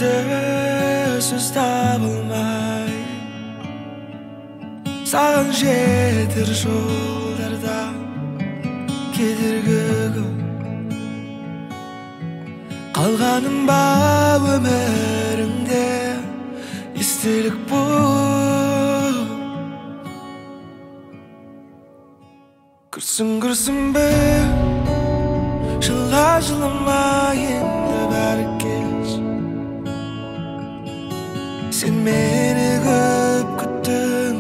Жүрегімде сөз табылмай, саған жетер жолдарда кедергі көп. Қалғаным ба өміріңде естелік бұл. Күрсін бе, жылама енді бәрі кеш. Сен мені көп күттің,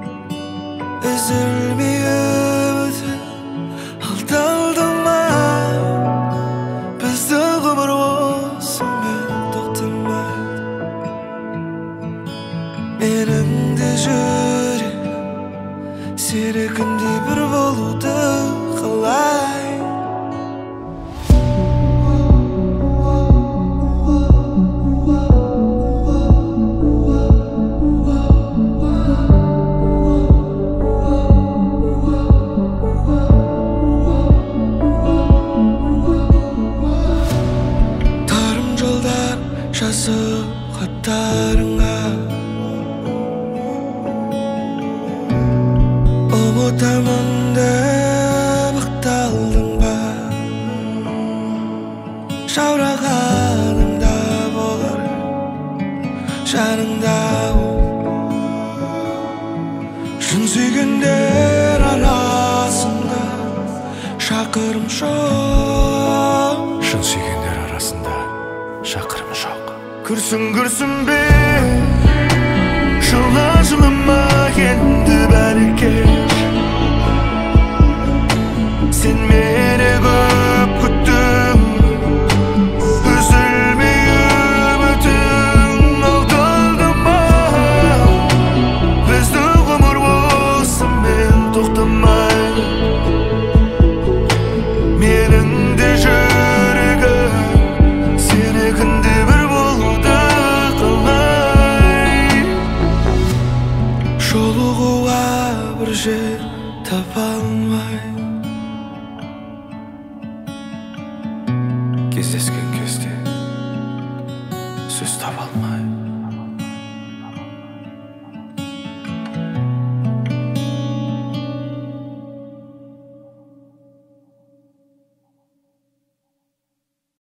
үзілмей үмітің. Алдалдыма, бізді ғұмыр осымен тоқтамайды. Менің де жүрек сенікіндей бір болуды қалай. Жазып хаттарыңа ұмытамын деп ықталдың ба? Жаурағанымда болар жаныңда. Шын сүйгендер арасында шақырым жоқ. Шын сүйгендер арасында шақырым жоқ. Күрсін бе, жылама енді бәрі кеш. Сен мені көп күттің, үзілмей үмітің. Алдалдыма, бізді ғұмыр осымен тоқтамайды. Менің де жүрегім сенікіндей бір болуды қалай. Жолығуға бір жер таба алмай,